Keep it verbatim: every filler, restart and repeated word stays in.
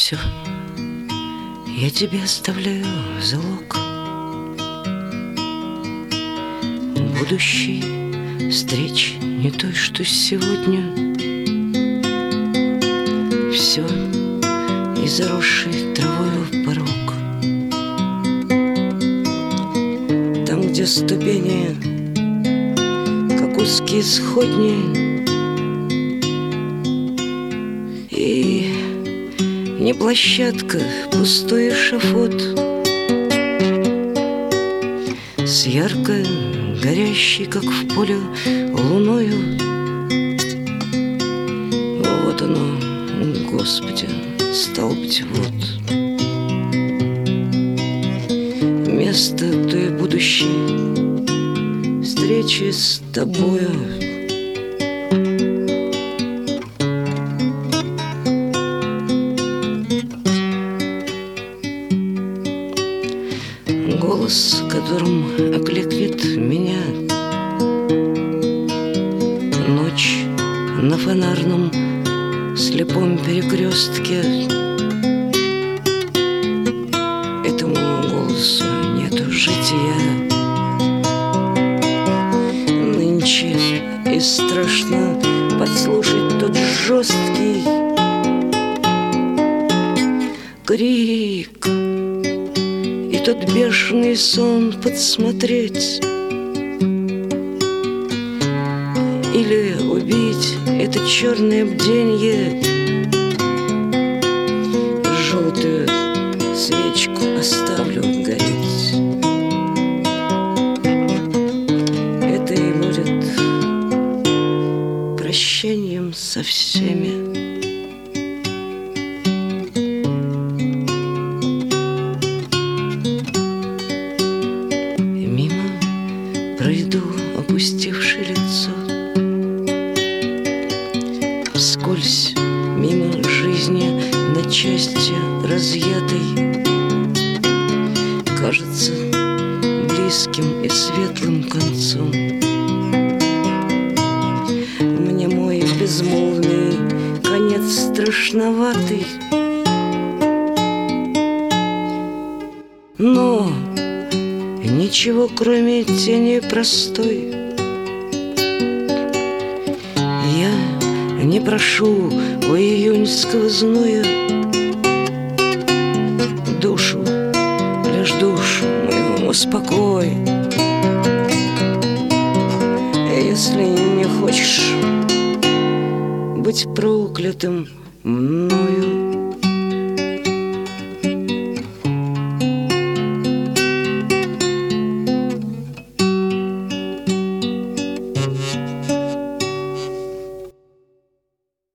все, я тебе оставляю залог будущей встречи, не той, что сегодня. Все и заросший травою порог, там, где ступени, как узкие сходни, и не площадка, пустой эшафот с ярко горящей, как в поле, луною. Вот оно, Господи, стал быть, вот место той будущей встречи с тобою. Голос, которым окликнет меня ночь на фонарном слепом перекрестке. Этому голосу нету жития нынче, и страшно подслушать тот жесткий крик и тот бешеный сон подсмотреть, или убить это черное бденье. Желтую свечку оставлю гореть. Это и будет прощанием со всеми. Пройду, опустивши лицо, вскользь мимо жизни на части разъятой, кажется близким и светлым концом. Мне мой безмолвный конец страшноватый, но ничего, кроме тени простой, я не прошу у июньского зноя. Душу, лишь душу мою успокой. Если не хочешь быть проклятым мною,